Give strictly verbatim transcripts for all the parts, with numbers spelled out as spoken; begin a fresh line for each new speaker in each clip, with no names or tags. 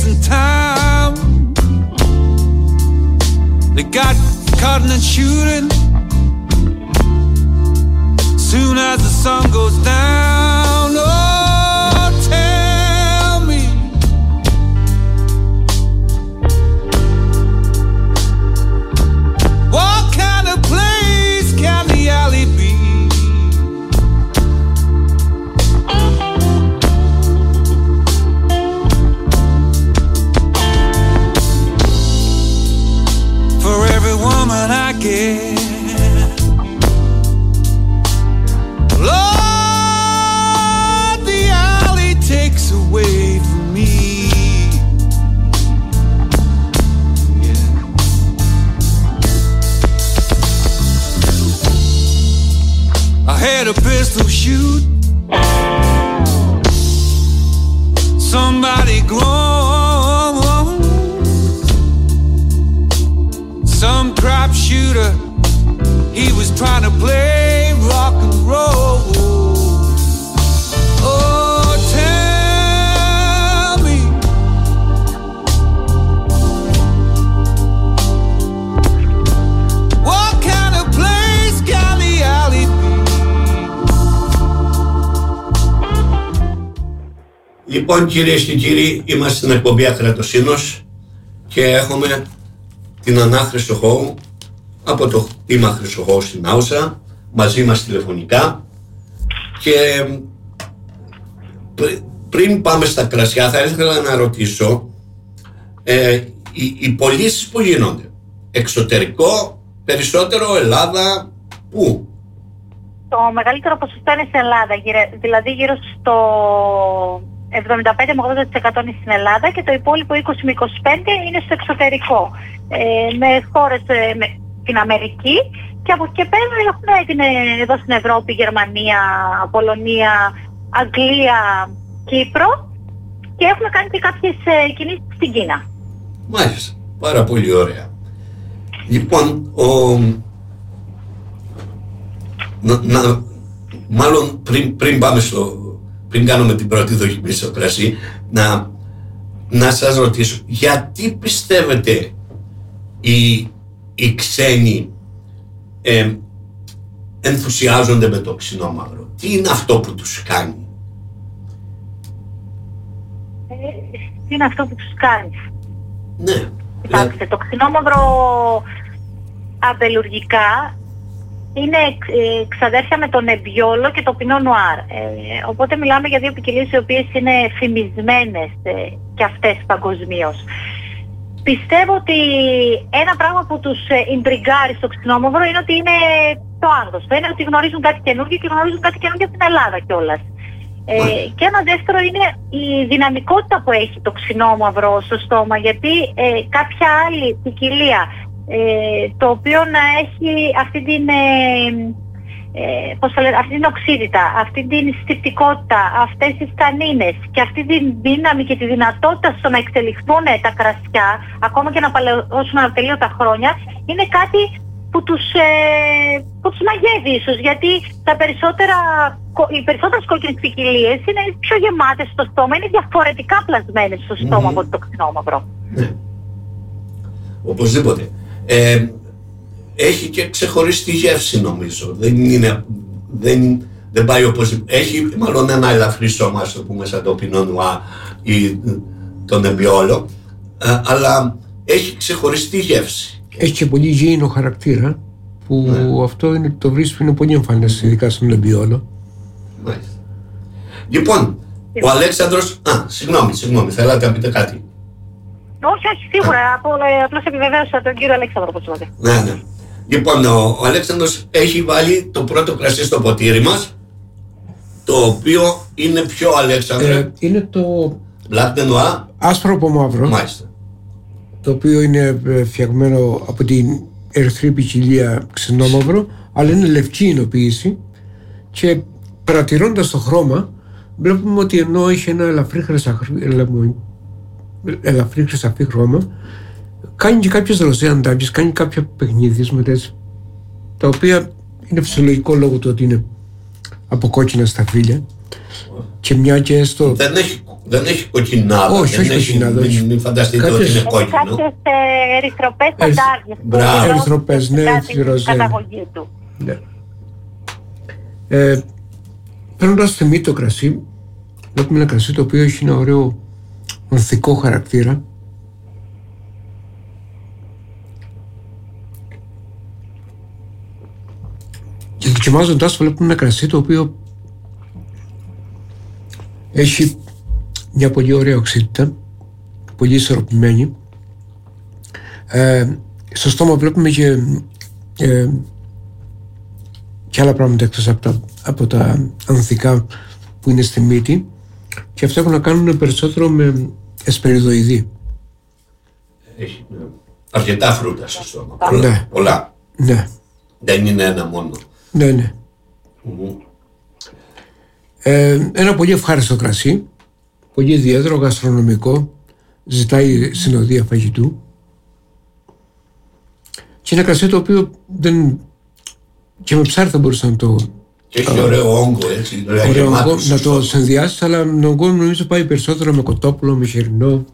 in town. They got caught in a shooting. Soon as the sun goes down, oh, tell me, what kind of place can the alley be? For every woman I get, Lord, the alley takes away from me. Yeah. I had a pistol shoot somebody grown, some crap shooter. He was trying to play rock and roll. Oh, tell me, what kind of place can the alley be?
Λοιπόν, κυρίες και κύριοι, είμαστε στην εκπομπή Ακρατοσύνος και έχουμε την Ανά Χρυσοχώου από το χτήμα Χρυσοχώου στην Άουσα, μαζί μας τηλεφωνικά. Και πρι, πριν πάμε στα κρασιά, θα ήθελα να ρωτήσω, ε, οι, οι πωλήσεις που γίνονται, εξωτερικό, περισσότερο, Ελλάδα, πού?
Το μεγαλύτερο ποσοστό είναι στην Ελλάδα, δηλαδή γύρω στο εβδομήντα πέντε με ογδόντα τοις εκατό είναι στην Ελλάδα και το υπόλοιπο είκοσι με είκοσι πέντε είναι στο εξωτερικό, ε, με χώρες, ε, με την Αμερική, και από εκεί και πέρα έχουμε την, εδώ στην Ευρώπη, Γερμανία, Πολωνία, Αγγλία, Κύπρο, και έχουμε κάνει και κάποιες ε, κινήσεις στην Κίνα.
Μάλιστα, πάρα πολύ ωραία. Λοιπόν, ο... να, να, μάλλον πριν, πριν πάμε στο... πριν κάνουμε την πρώτη δοκιμή στο κρασί, να, να σας ρωτήσω, γιατί πιστεύετε οι, οι ξένοι ε, ενθουσιάζονται με το ξινόμαυρο? Τι είναι αυτό που τους κάνει?
Ε, τι είναι αυτό που τους κάνει?
Ναι.
Κοιτάξτε, το ξινόμαυρο αμπελουργικά είναι ε, ξαδέρφια με τον Νεμπιόλο και το Πινό Νουάρ. Ε, οπότε μιλάμε για δύο ποικιλίες οι οποίες είναι φημισμένες ε, και αυτές παγκοσμίως. Πιστεύω ότι ένα πράγμα που τους ιντριγκάρει στο ξινόμαυρο είναι ότι είναι το άγνωστο. Είναι ότι γνωρίζουν κάτι καινούργιο και γνωρίζουν κάτι καινούργιο από την Ελλάδα κιόλας. Ε, και ένα δεύτερο είναι η δυναμικότητα που έχει το ξινόμαυρο στο στόμα, γιατί ε, κάποια άλλη ποικιλία, ε, το οποίο να έχει αυτή την, ε, ε, πώς θα λένε, αυτή την οξύτητα, αυτή την στιπτικότητα, αυτές τις τανίνες και αυτή την δύναμη και τη δυνατότητα στο να εξελιχθούν τα κρασιά, ακόμα και να παλαιώσουν ατελείωτα χρόνια, είναι κάτι που τους, ε, που τους μαγεύει ίσως, γιατί τα περισσότερα, οι περισσότερες κόκκινες ποικιλίες είναι πιο γεμάτες στο στόμα, είναι διαφορετικά πλασμένες στο στόμα mm-hmm. από το ξινόμαυρο.
Ναι. Οπωσδήποτε. Ε, έχει και ξεχωριστή γεύση, νομίζω. Δεν είναι, δεν, δεν πάει οπωσδήποτε. Έχει μάλλον ένα ελαφρύ σώμα, ας το πούμε, σαν το Πινό Νουάρ ή τον Νεμπιόλο, ε, αλλά έχει ξεχωριστή γεύση.
Έχει και πολύ γήινο χαρακτήρα, που ναι. αυτό είναι, το βρίσκω είναι πολύ εμφανές, ειδικά στον Νεμπιόλο.
Μάλιστα. Λοιπόν, ο Αλέξανδρος... Α, συγγνώμη, συγγνώμη, θέλατε να πείτε κάτι?
Όχι, όχι, σίγουρα. Απλώς επιβεβαίωσα τον κύριο Αλέξανδρο, όπως είπατε.
Ναι, ναι. Λοιπόν, ο, ο Αλέξανδρος έχει βάλει το πρώτο κρασί στο ποτήρι μας, το οποίο είναι ποιο, Αλέξανδρε?
Ε, είναι το...
Black de Noir.
Άσπρο από μαύρο.
Μάλιστα.
Το οποίο είναι φτιαγμένο από την ερυθρή ποικιλία ξινόμαυρο, αλλά είναι λευκή εινοποίηση, και παρατηρώντας το χρώμα βλέπουμε ότι ενώ έχει ένα ελαφρύ χρυσαφί, ελαφρύ χρυσαφί χρώμα, κάνει και κάποιες ροζέ αντάμψεις, κάνει κάποια παιχνίδια, τα οποία είναι φυσιολογικό λόγω του ότι είναι από κόκκινα σταφύλια, και μια και στο...
Δεν έχει Δεν έχει κοκκινάδα.
Όχι, όχι κοκκινάδα.
Μην, μην φανταστείτε
Κάποιες...
ότι είναι κόκκινο.
Κάποιες ε, ερυθροπές φαντάρδιες.
Μπράβο.
Ερυθροπές, ναι, έτσι ροζέ.
Καταγωγή του.
Ναι. Ε, Παίρνοντας θυμί το κρασί, βλέπουμε ένα κρασί το οποίο έχει ένα ωραίο ανθικό χαρακτήρα. Και δοκιμάζοντας το βλέπουμε ένα κρασί το οποίο έχει μια πολύ ωραία οξύτητα, πολύ ισορροπημένη. Ε, στο στόμα βλέπουμε και, ε, και άλλα πράγματα εκτός από τα, από τα ανθικά που είναι στη μύτη, και αυτά έχουν να κάνουν περισσότερο με εσπεριδοειδή.
Έχει αρκετά φρούτα στο στόμα.
Ναι.
Πολλά.
Ναι.
Δεν είναι ένα μόνο.
Ναι, ναι.
Mm-hmm.
Ε, ένα πολύ ευχάριστο κρασί, πολύ ιδιαίτερο, γαστρονομικό, ζητάει συνοδεία φαγητού, και ένα κρασί το οποίο δεν... και με ψάρι θα μπορούσε να το...
Και έχει ωραίο όγκο, έτσι,
ωραίο όγκο, να το συνδυάσει, αλλά με όγκο νομίζω πάει περισσότερο με κοτόπουλο, με χοιρινό.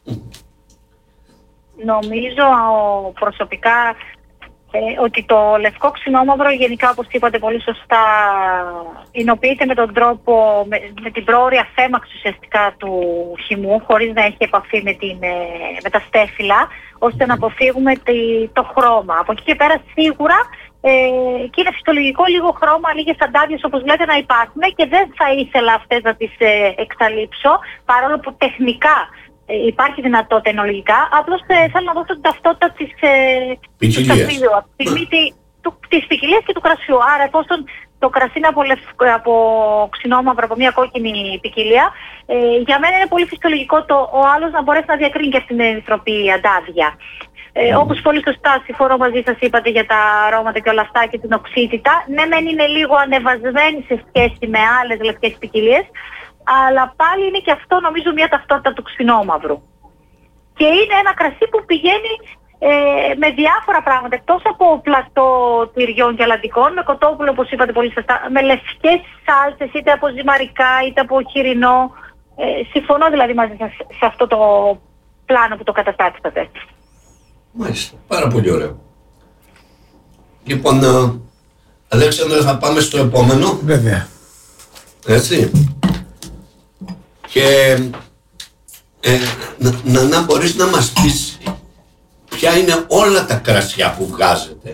Νομίζω προσωπικά ε, ότι το λευκό ξινόμαυρο γενικά, όπως είπατε πολύ σωστά, εινοποιείται με τον τρόπο, με, με την πρόωρια φέμαξη ουσιαστικά του χυμού, χωρίς να έχει επαφή με, την, με τα στέφυλλα, ώστε να αποφύγουμε τη, το χρώμα. Από εκεί και πέρα σίγουρα ε, και είναι φυσιολογικό λίγο χρώμα, λίγες αντάδειες όπως λέτε να υπάρχουν, και δεν θα ήθελα αυτές να τις ε, εξαλείψω, παρόλο που τεχνικά υπάρχει δυνατότητα ενολογικά, απλώς ε, θέλω να δώσω την ταυτότητα της ποικιλίας, της ποικιλίας και του κρασιού. Άρα εφόσον το κρασί είναι από, από ξινόμαυρο, από μια κόκκινη ποικιλία, ε, για μένα είναι πολύ φυσιολογικό το ο άλλος να μπορέσει να διακρίνει και αυτήν την ερυθροπή αντάδεια. Ε, mm. Όπως πολύ σωστά συμφωνώ μαζί σας, είπατε για τα αρώματα και όλα αυτά και την οξύτητα. Ναι, μεν είναι λίγο ανεβασμένη σε σχέση με άλλες λευκές ποικιλίες, αλλά πάλι είναι και αυτό νομίζω μια ταυτότητα του ξινόμαυρου. Και είναι ένα κρασί που πηγαίνει ε, με διάφορα πράγματα, εκτός από πλατό τυριών και αλαντικών, με κοτόπουλο όπως είπατε πολύ σωστά, με λευκές σάλτσες, είτε από ζυμαρικά είτε από χοιρινό. Ε, συμφωνώ δηλαδή μαζί σας σε αυτό το πλάνο που το καταστάξατε.
Μάλιστα, πάρα πολύ ωραίο. Λοιπόν, Αλέξανδρα, θα πάμε στο επόμενο.
Βέβαια.
Έτσι. Και ε, να, να, να μπορείς να μας πεις ποια είναι όλα τα κρασιά που βγάζετε.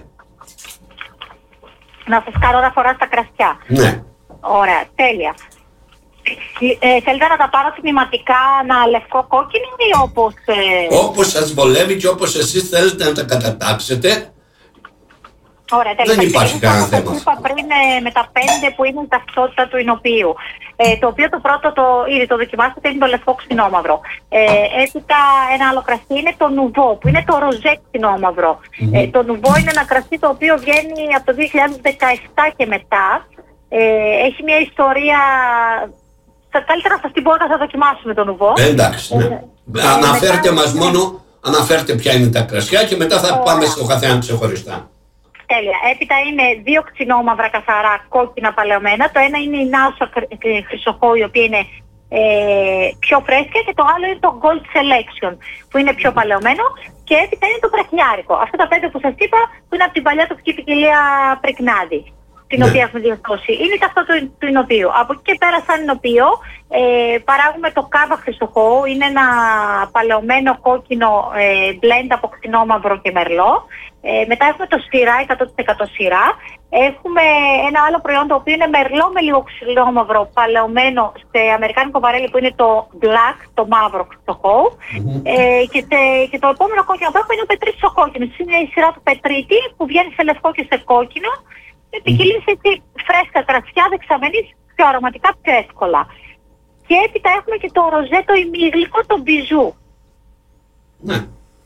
Να σας κάνω αναφορά στα κρασιά.
Ναι.
Ωραία, τέλεια. Ε, θέλετε να τα πάρω τμηματικά, ένα λευκό κόκκινο ή όπως... Ε...
Όπως σας βολεύει και όπως εσείς θέλετε να τα κατατάξετε.
Ωραία, τέλεια.
Δεν υπάρχει κανένα θέμα.
Σας είπα πριν ε, με τα πέντε που είναι η ταυτότητα του εινοποιείου. Ε, το οποίο το πρώτο το, ήδη το δοκιμάσατε, είναι το λευκό ξινόμαυρο. Ε, έπειτα ένα άλλο κρασί είναι το νουβό, που είναι το ροζέ ξινόμαυρο. Mm-hmm. Ε, το νουβό είναι ένα κρασί το οποίο βγαίνει από το δύο χιλιάδες δεκαεπτά και μετά. Ε, έχει μια ιστορία... Καλύτερα να σας την πω όταν θα δοκιμάσουμε το νουβό.
Ε, εντάξει, ναι. Ε, αναφέρτε μετά... μας μόνο, αναφέρτε ποια είναι τα κρασιά και μετά θα Ωραία. Πάμε στο καθένα ξεχωριστά.
Τέλεια. Έπειτα είναι δύο ξινόμαυρα καθαρά κόκκινα παλαιωμένα. Το ένα είναι η Νάουσα Χρυσοχώη, η οποία είναι ε, πιο φρέσκια, και το άλλο είναι το Gold Selection, που είναι πιο παλαιωμένο, και έπειτα είναι το Πρεχνιάρικο. Αυτά τα πέντε που σας είπα, που είναι από την παλιά τοπική ποικιλία Πρεκνάδη, την ναι. οποία έχουμε διορθώσει. Είναι αυτό του, του εινοποιείου. Από εκεί και πέρα, σαν εινοποιείο, ε, παράγουμε το Κάβα Χρυσοχώ. Είναι ένα παλαιωμένο κόκκινο ε, blend από ξινόμαυρο και μερλό. Ε, μετά έχουμε το σειρά, εκατό τοις εκατό σειρά. Έχουμε ένα άλλο προϊόν το οποίο είναι μερλό με λίγο ξινόμαυρο, παλαιωμένο σε αμερικάνικο βαρέλι, που είναι το black, το μαύρο Χρυσοχώ. Mm-hmm. Ε, και, και το επόμενο κόκκινο που έχουμε είναι ο Πετρίτης ο κόκκινος. Είναι η σειρά του Πετρίτη που βγαίνει σε λευκό και σε κόκκινο. Με ποικιλίες έτσι φρέσκα κρασιά, δεξαμενής, πιο αρωματικά, πιο εύκολα. Και έπειτα έχουμε και το ροζέ, το ημίγλικο, το μπιζού.
Ναι.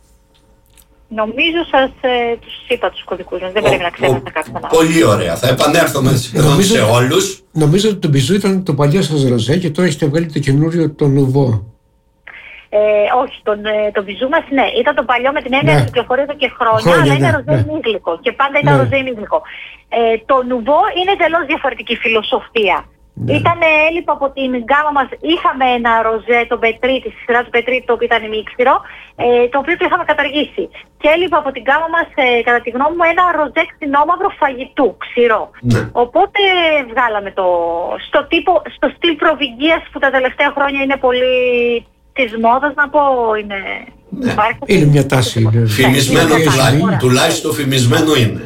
Νομίζω σας ε, τους είπα τους κωδικούς, δεν πρέπει να ξέρετε κάποιον άλλο.
Πολύ ωραία, θα επανέλθουμε σχεδόν σε όλους.
Νομίζω ότι το μπιζού ήταν το παλιό σας ροζέ και τώρα έχετε βγάλει το καινούριο, το νουβό.
Ε, όχι, τον, το μπιζού μας ναι, ήταν το παλιό με την έννοια
ναι.
ότι κυκλοφορεί εδώ και χρόνια,
χρόνια
αλλά είναι
ναι,
ροζέ
ναι.
ημίγλικο και πάντα ήταν ναι. ροζέ ημίγλικο. Ε, το νουβό είναι εντελώς διαφορετική φιλοσοφία. Ναι. Ήταν έλειπο από την γκάμα μας. Είχαμε ένα ροζέ, τον Πετρίτη, στη σειρά του Πετρίτη, το οποίο ήταν ημίξιρο, ε, το οποίο το είχαμε καταργήσει. Και έλειπο από την γκάμα μας, ε, κατά τη γνώμη μου, ένα ροζέ ξινόμαυρο φαγητού, ξηρό. Ναι. Οπότε βγάλαμε το στο, τύπο, στο στυλ προβυγγίας που τα τελευταία χρόνια είναι πολύ της μόδας, να πω, είναι...
Ναι. Είναι μια τάση. Είναι.
Φημισμένο, ναι, τουλάχιστον, τουλάχιστον φημισμένο είναι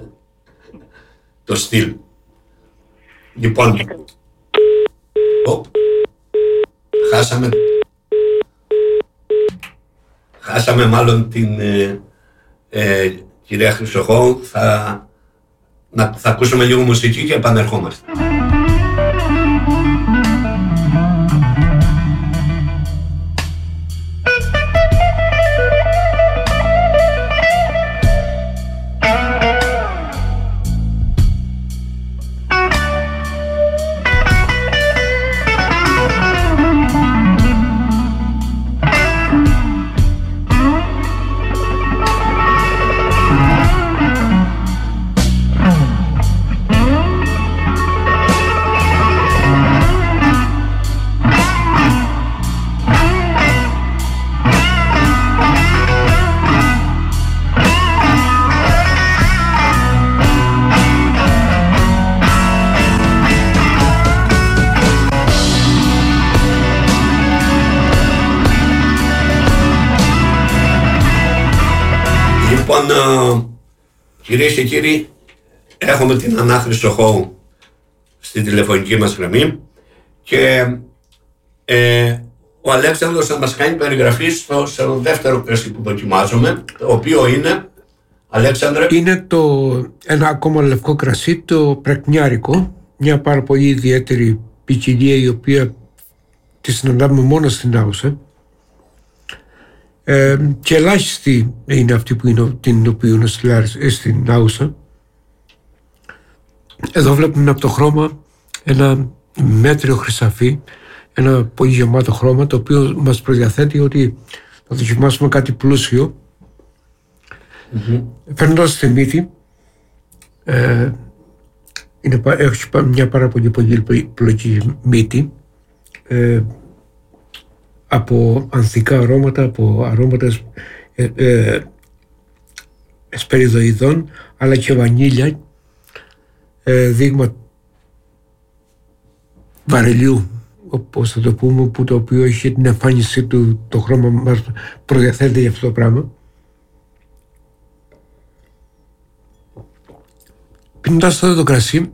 το στυλ. Λοιπόν, oh, χάσαμε χάσαμε μάλλον την ε, ε, κυρία Χρυσοχώου. Θα, να, θα ακούσουμε λίγο μουσική και επανερχόμαστε. Κυρίες και κύριοι, έχουμε την Ανά Χρυσοχώου στη τηλεφωνική μας γραμμή και ε, ο Αλέξανδρος θα μας κάνει περιγραφή στο, στο δεύτερο κρασί που δοκιμάζουμε, το οποίο είναι, Αλέξανδρε...
Είναι το, ένα ακόμα λευκό κρασί, το πρεκνιάρικο, μια πάρα πολύ ιδιαίτερη ποικιλία η οποία τη συναντάμε μόνο στην Άουσα. Ε, και ελάχιστοι είναι αυτοί που είναι, την οποίουν στην Άουσα. Εδώ βλέπουμε από το χρώμα ένα μέτριο χρυσαφί, ένα πολύ γεμάτο χρώμα, το οποίο μας προδιαθέτει ότι θα δοκιμάσουμε κάτι πλούσιο. Mm-hmm. Φέρνοντας τη μύτη, ε, είναι, έχει μια πάρα πολύ πλοκή μύτη, ε, από ανθικά αρώματα, από αρώματα ε, ε, εσπεριδοειδών, αλλά και βανίλια, ε, δείγμα βαρελιού, όπως θα το πούμε, που το οποίο έχει την εμφάνισή του, το χρώμα μας προδιαθέτει για αυτό το πράγμα. Πίνοντας αυτό το κρασί,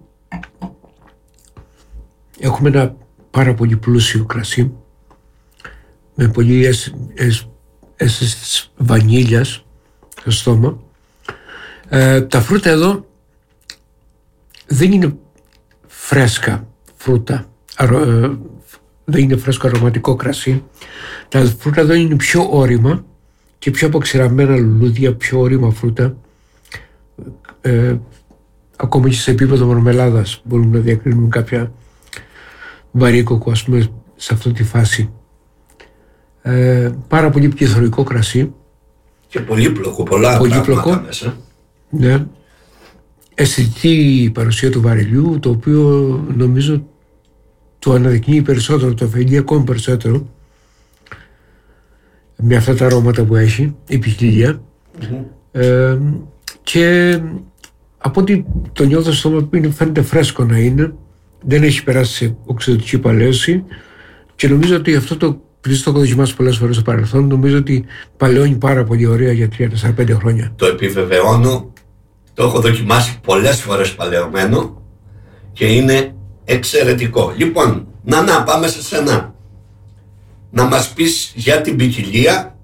έχουμε ένα πάρα πολύ πλούσιο κρασί, με πολύ αίσθηση της βανίλιας στο στόμα. Ε, τα φρούτα εδώ δεν είναι φρέσκα φρούτα, αρο, ε, δεν είναι φρέσκο αρωματικό κρασί. Τα φρούτα εδώ είναι πιο ώριμα και πιο αποξηραμένα λουλούδια, πιο ώριμα φρούτα. Ε, ακόμα και σε επίπεδο μαρμελάδας μπορούμε να διακρίνουμε κάποια βαρύκοκο, ας πούμε, σε αυτή τη φάση. Ε, πάρα πολύ πληθωρικό κρασί
και πολύπλοκο, πολλά
πολύπλοκο,
πράγματα μέσα.
Ναι. Αισθητή η παρουσία του βαρελιού, το οποίο νομίζω το αναδεικνύει περισσότερο, το ωφελεί ακόμη περισσότερο με αυτά τα αρώματα που έχει η ποικιλία. Mm-hmm. Ε, και από ό,τι το νιώθω στο στόμα, φαίνεται φρέσκο να είναι, δεν έχει περάσει σε οξυδοτική παλαίωση και νομίζω ότι αυτό το, επειδή το έχω δοκιμάσει πολλές φορές στο παρελθόν, νομίζω ότι παλαιώνει πάρα πολύ ωραία για τρία τέσσερα πέντε χρόνια.
Το επιβεβαιώνω, το έχω δοκιμάσει πολλές φορές παλαιωμένο και είναι εξαιρετικό. Λοιπόν, να να πάμε σε σένα. Να μας πεις για την ποικιλία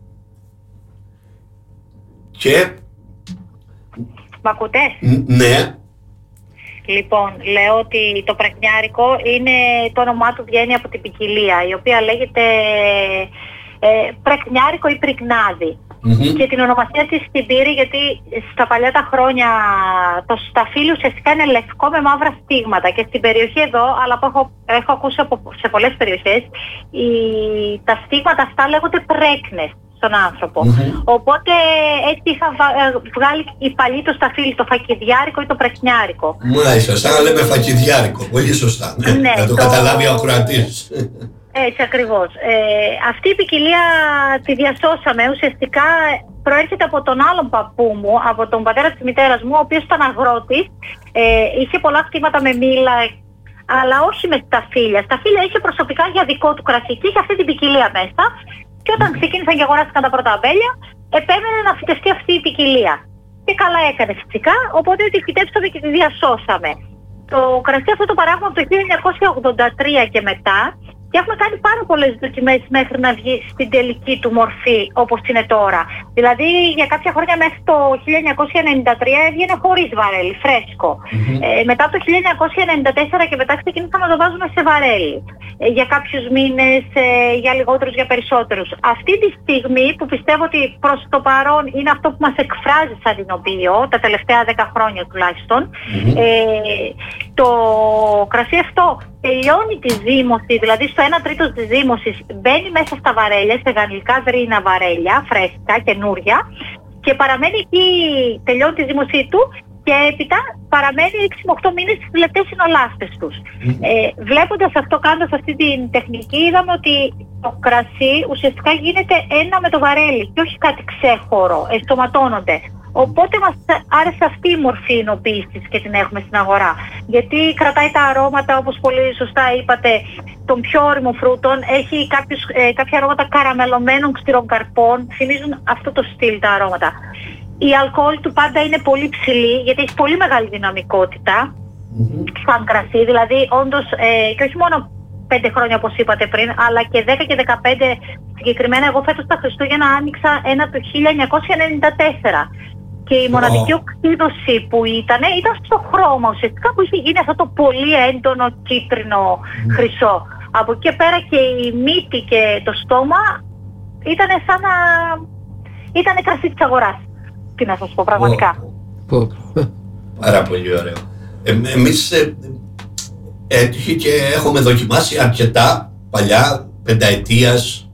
και...
Μ' ακούτε?
Ναι.
Λοιπόν, λέω ότι το πρεκνιάρικο είναι, το όνομά του βγαίνει από την ποικιλία, η οποία λέγεται ε, πρεκνιάρικο ή πρικνάδι. Mm-hmm. Και την ονομασία της την πήρε γιατί στα παλιά τα χρόνια το σταφύλι ουσιαστικά είναι λευκό με μαύρα στίγματα και στην περιοχή εδώ, αλλά που έχω, έχω ακούσει από, σε πολλές περιοχές, οι, τα στίγματα αυτά λέγονται πρέκνες. στον άνθρωπο. Mm-hmm. Οπότε έτσι είχα βγάλει η παλιή το σταφύλι, το φακιδιάρικο ή το πρεσνιάρικο.
Μάλιστα, σαν να λέμε φακιδιάρικο, πολύ σωστά, ναι, ναι, να το, το καταλάβει ο ακροατής.
Έτσι ακριβώς. Ε, αυτή η ποικιλία τη διασώσαμε, ουσιαστικά προέρχεται από τον άλλον παππού μου, από τον πατέρα της μητέρας μου, ο οποίος ήταν αγρότης, ε, είχε πολλά χτήματα με μήλα, αλλά όχι με σταφύλια. Σταφύλια είχε προσωπικά για δικό του κρασί και είχε αυτή την ποικιλία μέσα. Και όταν ξεκίνησαν και αγοράστηκαν τα πρώτα αμπέλια, επέμενε να φυτευτεί αυτή η ποικιλία. Και καλά έκανε φυσικά, οπότε τη φυτέψαμε και τη διασώσαμε. Το κρασί αυτό το παράγουμε από το χίλια εννιακόσια ογδόντα τρία και μετά. Και έχουμε κάνει πάρα πολλές δοκιμές μέχρι να βγει στην τελική του μορφή όπως είναι τώρα. Δηλαδή για κάποια χρόνια μέχρι το χίλια εννιακόσια ενενήντα τρία έβγαινε χωρίς βαρέλι, φρέσκο. Mm-hmm. Ε, μετά το χίλια εννιακόσια ενενήντα τέσσερα και μετά ξεκινήσαμε να το βάζουμε σε βαρέλι. Ε, για κάποιους μήνες, ε, για λιγότερους, για περισσότερους. Αυτή τη στιγμή που πιστεύω ότι προς το παρόν είναι αυτό που μας εκφράζει σαν εινοποιείο, τα τελευταία δέκα χρόνια τουλάχιστον, mm-hmm. ε, το κρασί αυτό τελειώνει τη ζύμωση, δηλαδή στο ένα τρίτο της ζύμωσης μπαίνει μέσα στα βαρέλια, σε γαλλικά δρύνα βαρέλια, φρέσκα, καινούρια, και παραμένει εκεί, τελειώνει τη ζύμωσή του και έπειτα παραμένει έξι με οκτώ μήνες στις λεπτές συνολάστες τους. Mm. Ε, βλέποντας αυτό, κάνοντας αυτή την τεχνική, είδαμε ότι το κρασί ουσιαστικά γίνεται ένα με το βαρέλι και όχι κάτι ξέχωρο, ενσωματώνονται. Οπότε μας άρεσε αυτή η μορφή εινοποίησης και την έχουμε στην αγορά. Γιατί κρατάει τα αρώματα, όπως πολύ σωστά είπατε, των πιο όριμων φρούτων. Έχει κάποιους, ε, κάποια αρώματα καραμελωμένων ξηρών καρπών. Θυμίζουν αυτό το στυλ τα αρώματα. Η αλκοόλ του πάντα είναι πολύ ψηλή, γιατί έχει πολύ μεγάλη δυναμικότητα mm-hmm. σαν κρασί. Δηλαδή, όντως, ε, και όχι μόνο πέντε χρόνια όπως είπατε πριν, αλλά και δέκα και δεκαπέντε συγκεκριμένα. Εγώ φέτος τα Χριστούγεννα άνοιξα ένα το χίλια εννιακόσια ενενήντα τέσσερα. Και η μοναδική οξύδωση που ήταν, ήταν στο χρώμα ουσιαστικά, που είχε γίνει αυτό το πολύ έντονο κίτρινο χρυσό. Mm. Από εκεί και πέρα και η μύτη και το στόμα ήταν σαν να ήταν κρασί της αγοράς. Τι να σας πω, πραγματικά.
Oh. Oh. Πάρα πολύ ωραίο. Ε, εμείς ε, έτυχε και έχουμε δοκιμάσει αρκετά παλιά, πενταετίας.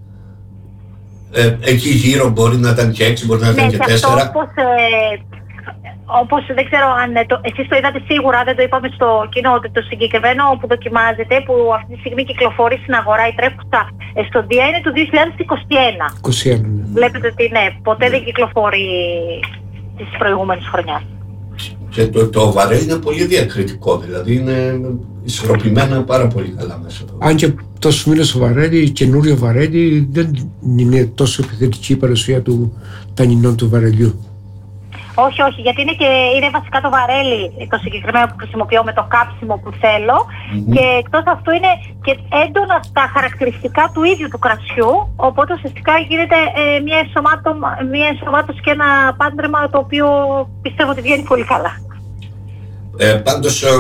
Ε, εκεί γύρω μπορεί να ήταν και έξι, μπορεί να ήταν
ναι,
και τέσσερα.
Όπως, ε, όπως δεν ξέρω αν το, εσείς το είδατε σίγουρα, δεν το είπαμε στο κοινό, ότι το συγκεκριμένο που δοκιμάζεται, που αυτή τη στιγμή κυκλοφορεί στην αγορά, η τρέχουσα εστοντία, είναι του δύο χιλιάδες είκοσι ένα.
είκοσι ένα ναι.
Βλέπετε ότι ναι, ποτέ ναι. δεν κυκλοφορεί της προηγούμενης χρονιάς.
Και το, το βαρέλι είναι πολύ διακριτικό, δηλαδή είναι ισορροπημένα πάρα πολύ καλά μέσα.
Αν και τόσους μήνες το βαρέλι, καινούριο βαρέλι, δεν είναι τόσο επιθετική η παρουσία του τανινών του βαρελιού.
Όχι, όχι, γιατί είναι, και, είναι βασικά το βαρέλι το συγκεκριμένο που χρησιμοποιώ με το κάψιμο που θέλω mm-hmm. και εκτός αυτού είναι και έντονα στα χαρακτηριστικά του ίδιου του κρασιού, οπότε ουσιαστικά γίνεται ε, μια, μια ενσωμάτωση και ένα πάντρεμα το οποίο πιστεύω ότι βγαίνει πολύ καλά.
Ε, πάντως, ε,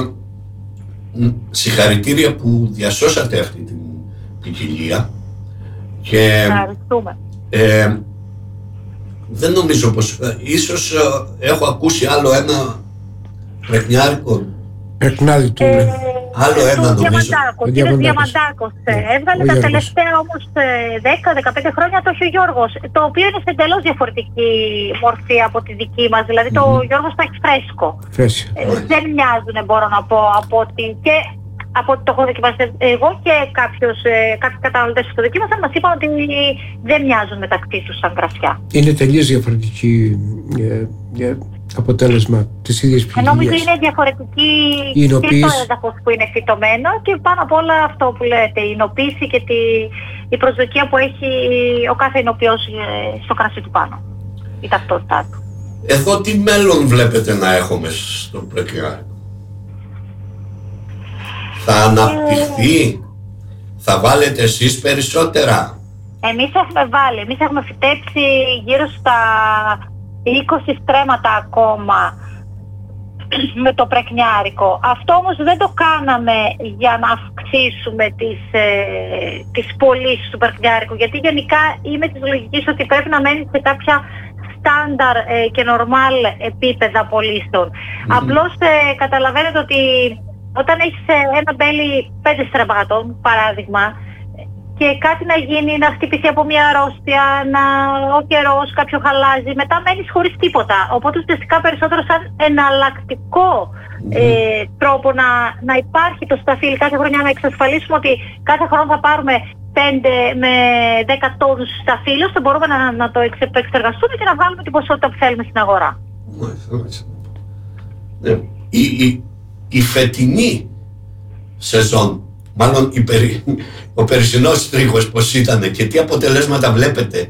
συγχαρητήρια που διασώσατε αυτή την ποικιλία και
ευχαριστούμε.
Ε, δεν νομίζω πως, ε, ίσως ε, έχω ακούσει άλλο ένα πρεκνιάρικο.
Πρεκνάδι του, ναι.
Άλλο ένα νομίζω.
Ο κύριος Διαμαντάκος. Έβγαλε τα τελευταία όμως δέκα με δεκαπέντε χρόνια το έχει ο Γιώργος, το οποίο είναι σε εντελώς διαφορετική μορφή από τη δική μας. Δηλαδή το mm-hmm. Γιώργος το έχει φρέσκο. Ε, δεν μοιάζουν, μπορώ να πω, από ότι και από ότι το έχω δοκιμάσει εγώ και κάποιος, ε, κάποιοι καταναλωτές που το δοκίμασαν μας είπαν ότι δεν μοιάζουν μεταξύ τους σαν κρασιά.
Είναι τελείως διαφορετική ε, ε, αποτέλεσμα της ίδιας ποικιλίας.
Νομίζω είναι διαφορετική και το έδαφος που είναι φυτωμένο και πάνω απ' όλα αυτό που λέτε, η εινοποίηση και τη, η προσδοκία που έχει ο κάθε εινοποιός στο κρασί του πάνω, η ταυτότητά του.
Εδώ τι μέλλον βλέπετε να έχουμε στο πρεκνιάρικο? Θα αναπτυχθεί, ε... θα βάλετε εσείς περισσότερα?
Εμείς έχουμε βάλει, εμείς έχουμε φυτέψει γύρω στα είκοσι στρέμματα ακόμα με το πρεκνιάρικο. Αυτό όμως δεν το κάναμε για να αυξήσουμε τις, ε, τις πωλήσεις του πρεκνιάρικου, γιατί γενικά είμαι της λογικής ότι πρέπει να μένει σε κάποια στάνταρ ε, και νορμάλ επίπεδα πωλήσεων. Mm-hmm. Απλώς ε, καταλαβαίνετε ότι όταν έχεις ένα μπέλι πέντε στρεμμάτων, παράδειγμα, και κάτι να γίνει, να χτυπηθεί από μια αρρώστια, να, ο καιρός, κάποιο χαλάζει, μετά μένεις χωρίς τίποτα. Οπότε ουσιαστικά περισσότερο σαν εναλλακτικό ε, τρόπο να, να υπάρχει το σταφύλι κάθε χρονιά, να εξασφαλίσουμε ότι κάθε χρόνο θα πάρουμε πέντε με δέκα τόνους σταφύλι, ώστε μπορούμε να, να το εξεργαστούμε και να βγάλουμε την ποσότητα που θέλουμε στην αγορά.
Ναι. Η, η, η φετινή σεζόν, μάλλον η περι, ο περσινός τρίγος πώς ήταν και τι αποτελέσματα βλέπετε?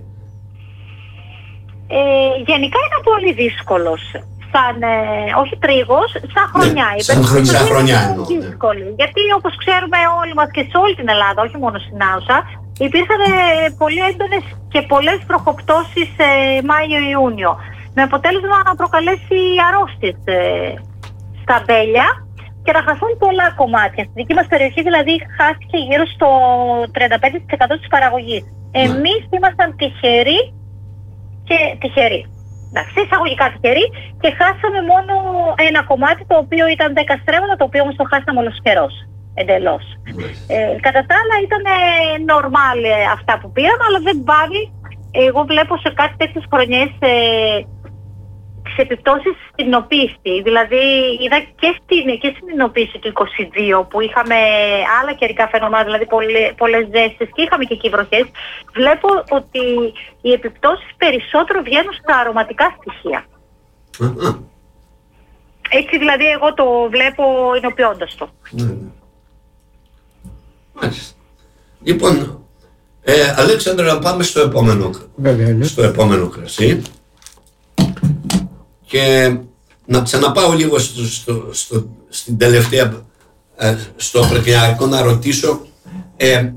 Ε, γενικά ήταν πολύ δύσκολος. Σαν, ε, όχι τρίγος, σαν χρονιά.
Ναι, σαν χρονιά, σαν χρονιά εννοώ,
δύσκολη. Ναι. Γιατί όπως ξέρουμε όλοι μας και σε όλη την Ελλάδα, όχι μόνο στην Άουσα, υπήρχαν ε, πολύ έντονες και πολλές βροχοπτώσεις ε, Μάιο-Ιούνιο. Με αποτέλεσμα να προκαλέσει αρρώστιες ε, στα μπέλια και να χαθούν πολλά κομμάτια. Στη δική μας περιοχή δηλαδή χάθηκε γύρω στο τριάντα πέντε τοις εκατό της παραγωγής. Ναι. Εμείς ήμασταν τυχεροί και τυχεροί. Εντάξει, εισαγωγικά τυχεροί και χάσαμε μόνο ένα κομμάτι το οποίο ήταν δέκα στρέμματα, το οποίο όμως το χάσαμε ολοσχερός, εντελώς. Ε, κατά τα άλλα ήταν normal ε, αυτά που πήραμε, αλλά δεν πάβει. Εγώ βλέπω σε κάτι τέτοιες χρονιές ε, τις επιπτώσεις στην οπίστη. Δηλαδή είδα και στην, και στην οπίστη του είκοσι δύο που είχαμε άλλα καιρικά φαινόμενα, δηλαδή πολλές, πολλές ζέστες και είχαμε και εκεί βροχές. Βλέπω ότι οι επιπτώσεις περισσότερο βγαίνουν στα αρωματικά στοιχεία. Mm-hmm. Έτσι δηλαδή εγώ το βλέπω εινοποιώντας το.
Mm-hmm. Μάλιστα. Λοιπόν, ε, Αλέξανδρα, να πάμε στο επόμενο,
Βέβαια,
στο επόμενο κρασί. Και να ξαναπάω λίγο στο, στο, στο, στην τελευταία, ε, στο πρεκνιάρικο να ρωτήσω ε,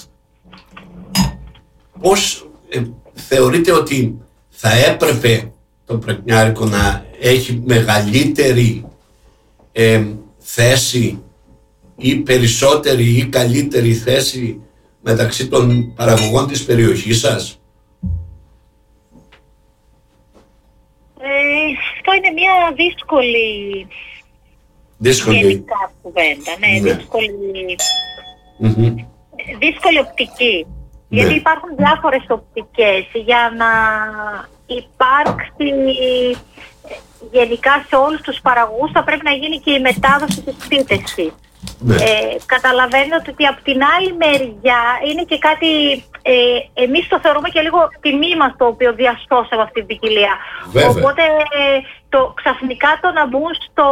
πώς ε, θεωρείτε ότι θα έπρεπε το πρεκνιάρικο να έχει μεγαλύτερη ε, θέση ή περισσότερη ή καλύτερη θέση μεταξύ των παραγωγών της περιοχής σας?
Αυτό είναι μια δύσκολη,
δύσκολη.
γενικά κουβέντα, ναι, ναι. Δύσκολη,
mm-hmm.
δύσκολη οπτική.
Ναι.
Γιατί υπάρχουν διάφορες οπτικές για να υπάρξει γενικά σε όλους τους παραγωγούς θα πρέπει να γίνει και η μετάδοση της φύτευσης. Ναι. Ε, καταλαβαίνετε ότι από την άλλη μεριά είναι και κάτι, ε, εμείς το θεωρούμε και λίγο τιμή μας το οποίο διασώσαμε αυτή την ποικιλία. Βέβαια. Οπότε ε, το, ξαφνικά το να μπουν στο,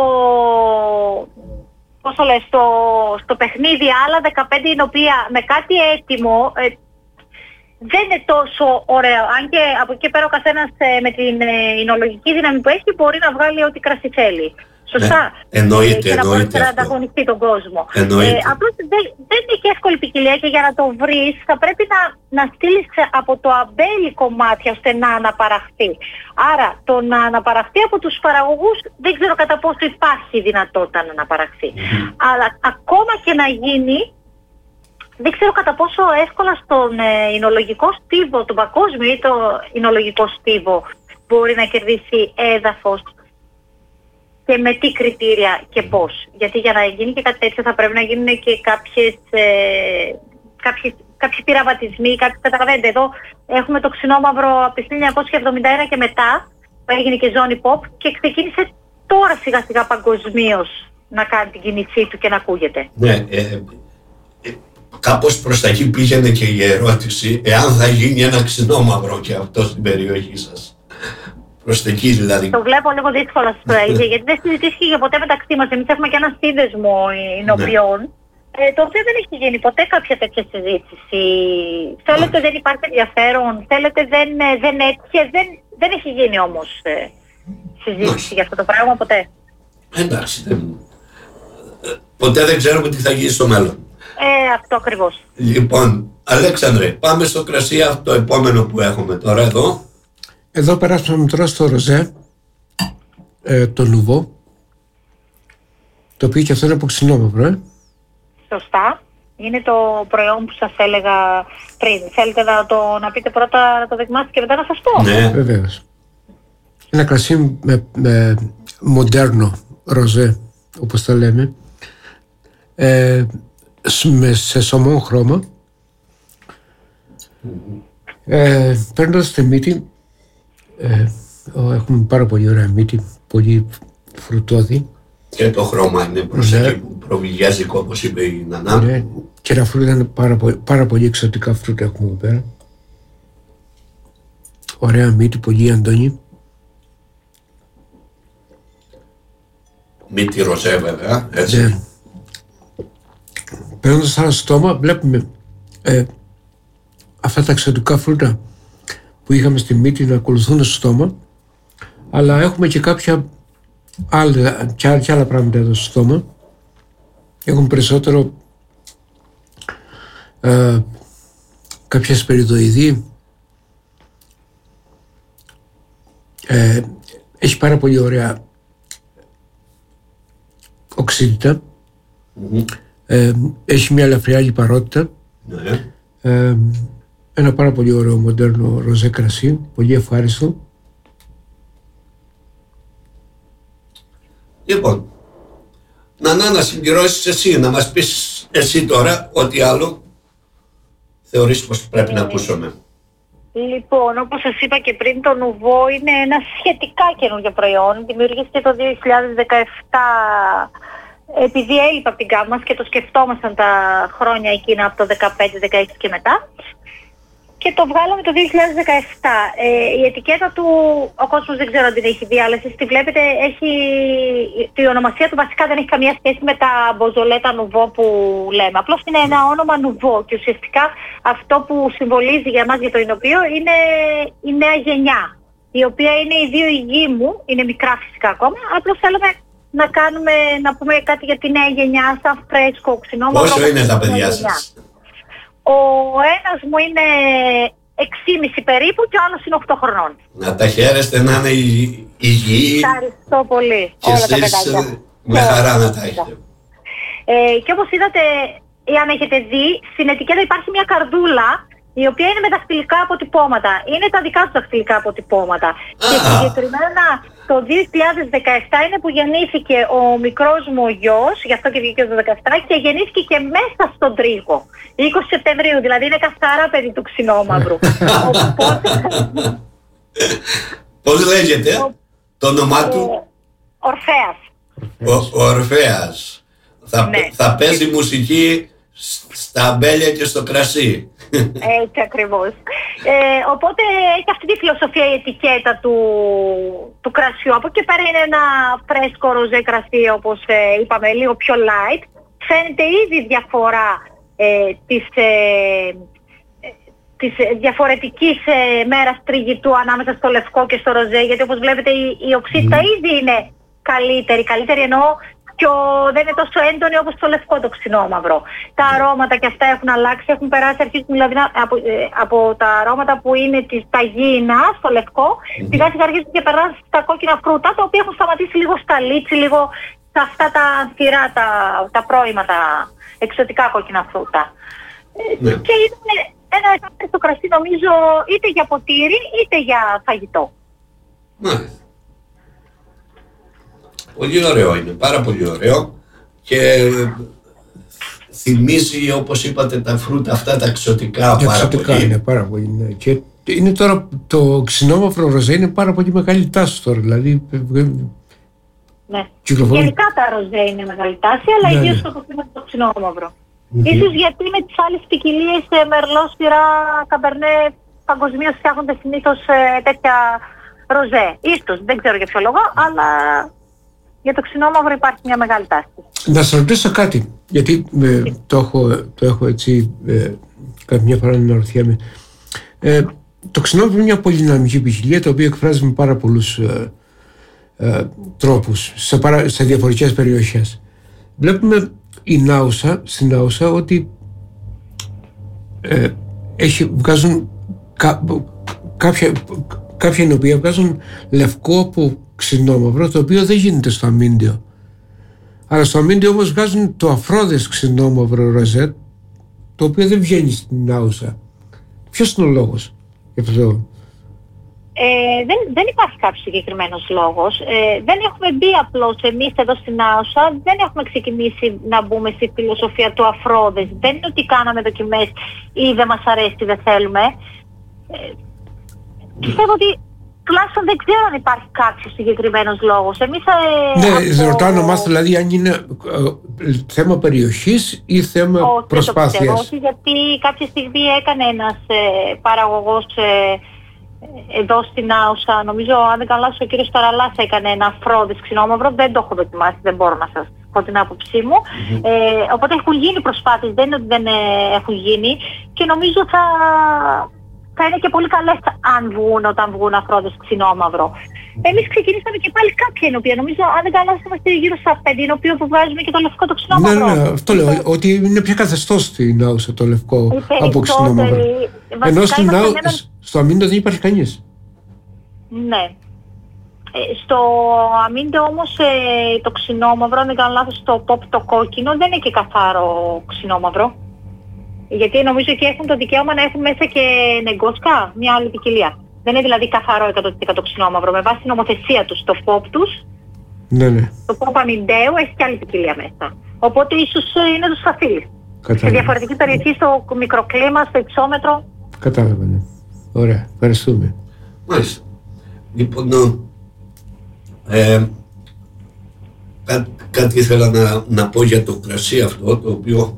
πώς το λες, στο, στο παιχνίδι άλλα δεκαπέντε η οποία με κάτι έτοιμο ε, δεν είναι τόσο ωραίο. Αν και από εκεί πέρα ο καθένας ε, με την ε, εινολογική δύναμη που έχει μπορεί να βγάλει ό,τι κρασί θέλει. Σωστά.
Ε, εννοείται,
και να
εννοείται
μπορεί να ανταγωνιστεί τον κόσμο.
Εννοείται.
Ε, απλώς δεν, δεν είναι και εύκολη ποικιλία και για να το βρεις θα πρέπει να, να στείλεις από το αμπέλι κομμάτια ώστε να αναπαραχθεί. Άρα το να αναπαραχθεί από τους παραγωγούς δεν ξέρω κατά πόσο υπάρχει δυνατότητα να αναπαραχθεί. Mm-hmm. Αλλά ακόμα και να γίνει δεν ξέρω κατά πόσο εύκολα στον ε, εινολογικό στίβο, τον παγκόσμιο ή το εινολογικό στίβο μπορεί να κερδίσει έδαφος και με τι κριτήρια και πώς. Γιατί για να γίνει και κάτι τέτοιο θα πρέπει να γίνουν και κάποιες, ε, κάποιες, κάποιοι πειραματισμοί, κάποιοι, καταλαβαίνετε, εδώ έχουμε το ξινόμαυρο από το χίλια εννιακόσια εβδομήντα ένα και μετά, που έγινε και ζώνη pop και ξεκίνησε τώρα σιγά σιγά παγκοσμίως να κάνει την κίνησή του και να ακούγεται.
Ναι, ε, ε, κάπως προς τα εκεί πήγαινε και η ερώτηση, εάν θα γίνει ένα ξινόμαυρο και αυτό στην περιοχή σας. Προς τα εκεί δηλαδή.
Το βλέπω λίγο δύσκολα σας το ίδιο, γιατί δεν συζητήθηκε για ποτέ μεταξύ μας. Εμείς έχουμε και ένα σύνδεσμο εινοποιών, ναι. ε, το οποίο δεν έχει γίνει ποτέ κάποια τέτοια συζήτηση. Θέλετε δεν υπάρχει ενδιαφέρον, θέλετε δεν, δεν έτυχε, δεν, δεν έχει γίνει όμως ε, συζήτηση ναι. για αυτό το πράγμα ποτέ.
Εντάξει, δεν... ποτέ δεν ξέρουμε τι θα γίνει στο μέλλον.
Ε, αυτό ακριβώς.
Λοιπόν, Αλέξανδρε, πάμε στο κρασί αυτό το επόμενο που έχουμε τώρα εδώ.
Εδώ περάσαμε τώρα στο ροζέ, ε, το νουβό, το οποίο και αυτό είναι από ξινόμαυρο, ε.
Σωστά. Είναι το προϊόν που σας έλεγα πριν. Θέλετε να, το, να πείτε πρώτα, να το δοκιμάσετε και μετά να σας πω.
Ναι.
Βεβαίως. Ένα κρασί με, με μοντέρνο ροζέ, όπως το λέμε, ε, με, σε σωμό χρώμα, Mm-hmm. Ε, παίρνοντας τη μύτη, ε, έχουμε πάρα πολύ ωραία μύτη, πολύ φρουτώδη.
Και το χρώμα είναι προσέγγι, προβιλιάζικο, όπως είπε η Νανά.
Ναι, και τα φρούτα είναι πάρα πολύ, πάρα πολύ εξωτικά φρούτα έχουμε εδώ πέρα. Ωραία μύτη, πολύ Αντώνη.
Μύτη ροζέ βέβαια, έτσι.
Ναι. Παίρνοντας ένα στόμα βλέπουμε ε, αυτά τα εξωτικά φρούτα που είχαμε στη μύτη να ακολουθούν στο στόμα, αλλά έχουμε και κάποια άλλα, και άλλα, και άλλα πράγματα εδώ στο στόμα. Έχουν περισσότερο ε, κάποια σπεριδοειδή. Ε, έχει πάρα πολύ ωραία οξύτητα. Mm-hmm. Ε, έχει μια ελαφριά λιπαρότητα. Mm-hmm. Ε, ένα πάρα πολύ ωραίο μοντέρνο ροζέ κρασί, πολύ ευχάριστο.
Λοιπόν, Νανά, να συμπληρώσεις εσύ, να μας πεις εσύ τώρα ό,τι άλλο θεωρείς πως πρέπει ε, να ακούσουμε.
Λοιπόν, όπως σας είπα και πριν, το νουβό είναι ένα σχετικά καινούργιο προϊόν. Δημιουργήθηκε το δύο χιλιάδες δεκαεπτά επειδή έλειπα από την γκάμα μας και το σκεφτόμασταν τα χρόνια εκείνα από το δεκαπέντε δεκαέξι και μετά. Και το βγάλαμε το δύο χιλιάδες δεκαεπτά. Ε, η ετικέτα του, ο κόσμος δεν ξέρω αν την έχει δει, αλλά εσείς τη βλέπετε, έχει, η ονομασία του βασικά δεν έχει καμία σχέση με τα μποζολέτα νουβό που λέμε. Απλώς είναι ένα όνομα νουβό και ουσιαστικά αυτό που συμβολίζει για μας για το εινοποιείο είναι η νέα γενιά, η οποία είναι οι δύο υγιοί μου, είναι μικρά φυσικά ακόμα, απλώς θέλουμε να κάνουμε, να πούμε κάτι για τη νέα γενιά, σαν φρέσκο, ξινόμαυρο.
Πόσο είναι τα παιδιά σας?
Ο ένας μου είναι έξι και μισό περίπου και ο άλλος είναι οκτώ χρονών.
Να τα χαίρεστε, να είναι υγιεί.
Ευχαριστώ πολύ.
Και όλα εσείς τα παιδάκια. Με χαρά να τα έχετε.
Ε, και όπως είδατε, ή αν έχετε δει, στην ετικέτα υπάρχει μια καρδούλα η οποία είναι με δαχτυλικά αποτυπώματα. Είναι τα δικά του δαχτυλικά αποτυπώματα. Α. Και συγκεκριμένα το δύο χιλιάδες δεκαεπτά είναι που γεννήθηκε ο μικρός μου γιος, γι' αυτό και βγήκε το δεκαεπτά, και γεννήθηκε και μέσα στον τρίγο. είκοσι Σεπτεμβρίου, δηλαδή είναι καθαρά παιδί του ξινόμαυρου. Οπότε...
Πώς λέγεται ο... το όνομά του?
Ορφέας.
Ο, ο Ορφέας. Θα, ναι. θα παίζει μουσική στα αμπέλια και στο κρασί.
Έτσι ακριβώς. Ε, οπότε έχει αυτή τη φιλοσοφία η ετικέτα του, του κρασιού. Από εκεί πέρα είναι ένα φρέσκο ροζέ κρασί, όπως ε, είπαμε, λίγο πιο light. Φαίνεται ήδη διαφορά ε, της, ε, της διαφορετικής ε, μέρας τριγητού ανάμεσα στο λευκό και στο ροζέ, γιατί όπως βλέπετε η, η οξύτητα mm. ήδη είναι καλύτερη. Καλύτερη εννοώ πιο, δεν είναι τόσο έντονη όπως το λευκό το ξινόμαυρο. Τα αρώματα και αυτά έχουν αλλάξει, έχουν περάσει, αρχίζουν δηλαδή από, ε, από τα αρώματα που είναι της ταγίνα στο λευκό, mm-hmm. σιγά σιγά αρχίζουν και περάσουν στα κόκκινα φρούτα, τα οποία έχουν σταματήσει λίγο στα λίτσι, λίγο σε αυτά τα ανθυρά, τα, τα πρώιμα, τα εξωτικά κόκκινα φρούτα. Mm-hmm. Και είναι ένα ευχάριστο κρασί, νομίζω, είτε για ποτήρι είτε για φαγητό.
Mm-hmm. Πολύ ωραίο είναι, πάρα πολύ ωραίο και θυμίζει, όπως είπατε, τα φρούτα αυτά τα εξωτικά πάρα
εξωτικά
πολύ.
Είναι πάρα πολύ, ναι. Και είναι τώρα το ξινόμαυρο ροζέ είναι πάρα πολύ μεγάλη τάση τώρα, δηλαδή
ναι.
κυκλοφορεί.
Γενικά τα ροζέ είναι μεγάλη τάση, αλλά ναι, ιδίως ναι. το το ξινόμαυρο. Mm-hmm. Ίσως γιατί με τις άλλες ποικιλίες μερλό, σειρά, καμπερνέ παγκοσμίως φτιάχνονται συνήθως τέτοια ροζέ. Ίσως, δεν ξέρω για ποιο λόγο, αλλά για το ξινόμαυρο υπάρχει μια μεγάλη τάση. Να
σας ρωτήσω κάτι, γιατί ε, το, έχω, το έχω έτσι ε, καμιά φορά να αναρωτιέμαι. Ε, το ξινόμαυρο είναι μια πολύ δυναμική ποικιλία, τα οποία εκφράζει με πάρα πολλούς ε, ε, τρόπους σε, παρα, σε διαφορετικές περιοχές. Βλέπουμε η Νάουσα, στην Νάουσα ότι ε, έχει, βγάζουν κα, κάποια, κάποια ενωπία βγάζουν λευκό από ξινόμαυρο, το οποίο δεν γίνεται στο αμύντιο. Αλλά στο αμύντιο όμως βγάζουν το αφρόδες ξινόμαυρο ροζέ, το οποίο δεν βγαίνει στην Νάουσα. Ποιος είναι ο λόγος γι' αυτό?
Ε, δεν, δεν υπάρχει κάποιος συγκεκριμένος λόγος. Ε, δεν έχουμε μπει απλώς εμείς εδώ στην Άουσα, δεν έχουμε ξεκινήσει να μπούμε στη φιλοσοφία του αφρόδες. Δεν είναι ότι κάναμε δοκιμές ή δεν μας αρέσει ή δεν θέλουμε. Ε, πιστεύω ότι τουλάχιστον δεν ξέρω αν υπάρχει κάποιος συγκεκριμένος λόγος. Εμείς, ε,
ναι,
από...
δεν ρωτάω να μάθω δηλαδή αν είναι ε, θέμα περιοχής ή θέμα
όχι,
προσπάθειας.
Όχι, γιατί κάποια στιγμή έκανε ένας ε, παραγωγός ε, εδώ στην Άουσα, νομίζω αν δεν καλά ο κύριος Ταραλάς έκανε ένα αφρόδες ξινόμαυρο, δεν το έχω δοκιμάσει, δεν μπορώ να σας πω την άποψή μου. Mm-hmm. Ε, οπότε έχουν γίνει προσπάθειες, δεν είναι ότι δεν ε, έχουν γίνει και νομίζω θα, θα είναι και πολύ καλές αν βγουν όταν βγουν αφρόδες ξινόμαυρο. Εμείς ξεκινήσαμε και πάλι κάποια ενοπία, νομίζω αν δεν καλά είμαστε γύρω στα πέντε ενοπία που βγάζουμε και το λευκό το ξινόμαυρο.
Ναι, ναι, αυτό λέω, ότι είναι πια καθεστώς στην Άουσα το λευκό από ξινόμαυρο. Ενώ στην Άουσα, στο Αμίντο δεν υπάρχει κανείς.
Ναι. Ε, στο Αμίντο όμως ε, το ξινόμαυρο, αν δεν κάνω λάθος, το pop το κόκκινο δεν είναι και καθαρό ξινόμαυρο. Γιατί νομίζω εκεί έχουν το δικαίωμα να έχουν μέσα και νεγκόσκα, μια άλλη ποικιλία. Δεν είναι δηλαδή καθαρό εκατό τοις εκατό ξινόμαυρο. Με βάση την νομοθεσία τους, το pop τους,
ναι, ναι.
το pop αμυντέου έχει και άλλη ποικιλία μέσα. Οπότε ίσως είναι του σταφύλι. Σε διαφορετική περιοχή, στο μικροκλίμα, στο υψόμετρο.
Κατάλαβα, ναι. Ωραία, ευχαριστούμε.
Μάλιστα. Λοιπόν, ε, κά, κάτι ήθελα να, να πω για το κρασί αυτό, το οποίο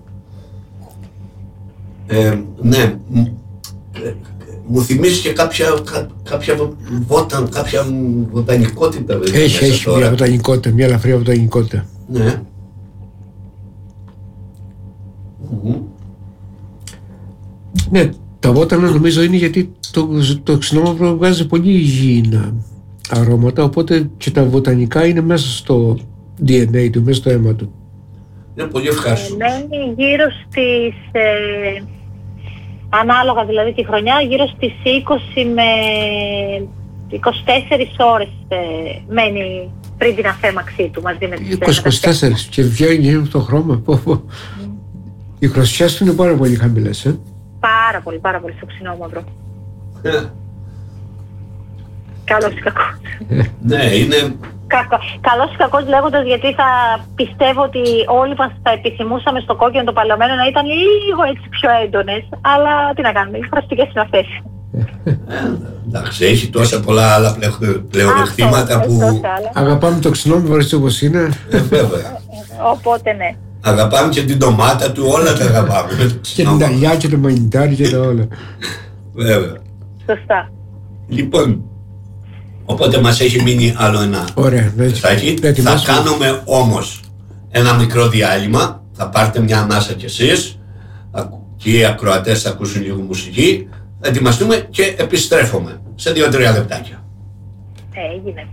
ε, ναι, ε, μου θυμίζει και κάποια, κα, κάποια, βόταν, κάποια βοτανικότητα.
Έχει, έχει μια βοτανικότητα, μια ελαφριά βοτανικότητα.
Ναι. Mm-hmm.
Ναι, τα βότανα νομίζω είναι γιατί το, το ξινόμαυρο βγάζει πολύ υγιεινά αρώματα, οπότε και τα βοτανικά είναι μέσα στο ντι εν έι του, μέσα στο αίμα του.
Είναι πολύ ευχάριστο.
Μένει γύρω στις, ε, ανάλογα δηλαδή τη χρονιά, γύρω στις είκοσι με είκοσι τέσσερις ώρες ε, μένει πριν την αφέμαξή του μαζί με τις
είκοσι με είκοσι τέσσερα και βγαίνει το χρώμα. Mm. Οι χρωστιές του είναι πάρα πολύ χαμηλές, ε.
Πάρα πολύ, πάρα πολύ στο ξινόμαυρο. Yeah. Καλώς ή κακός.
Ναι, είναι...
Κακό. Καλώς ή κακός λέγοντας, γιατί θα πιστεύω ότι όλοι μας θα επιθυμούσαμε στο κόκκινο το παλαιωμένο να ήταν λίγο έτσι πιο έντονες, αλλά τι να κάνουμε, οι χρωστικές είναι αυτές.
Εντάξει, έχει τόσα πολλά άλλα πλεονεκτήματα που...
Αγαπάμε το ξινόμαυρο έτσι όπως είναι.
Βέβαια.
Οπότε ναι.
Αγαπάμε και την ντομάτα του, όλα τα αγαπάμε.
Και την ταλιά και το μανιτάρι και τα όλα.
Βέβαια.
Σωστά.
Λοιπόν, οπότε μας έχει μείνει άλλο ένα
πετάκι.
Θα κάνουμε όμως ένα μικρό διάλειμμα. Θα πάρετε μια ανάσα κι εσείς και οι ακροατές θα ακούσουν λίγο μουσική. Θα ετοιμαστούμε και επιστρέφουμε σε δύο τρία λεπτάκια.
Έγινε.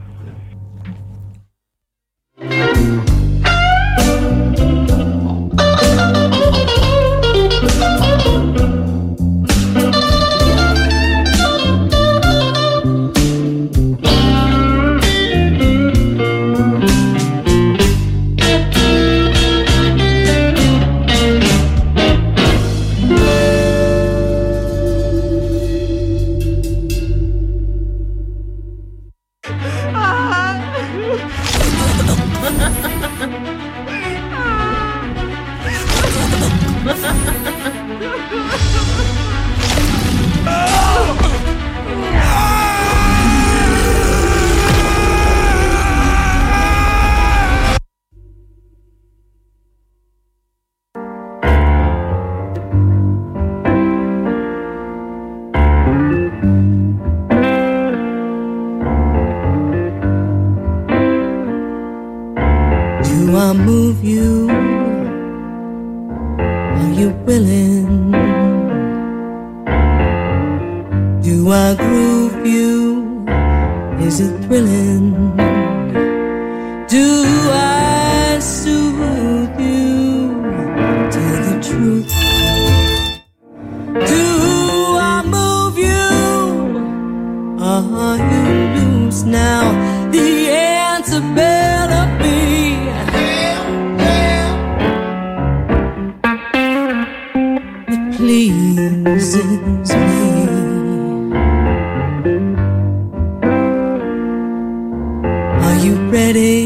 you ready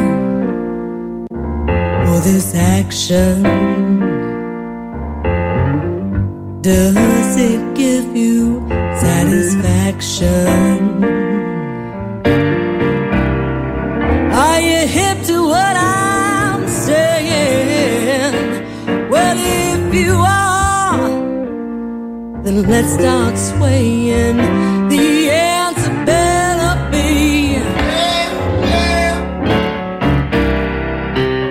for this action? Does it give you satisfaction? Are you hip to what I'm saying? Well, if you are, then let's start swaying. The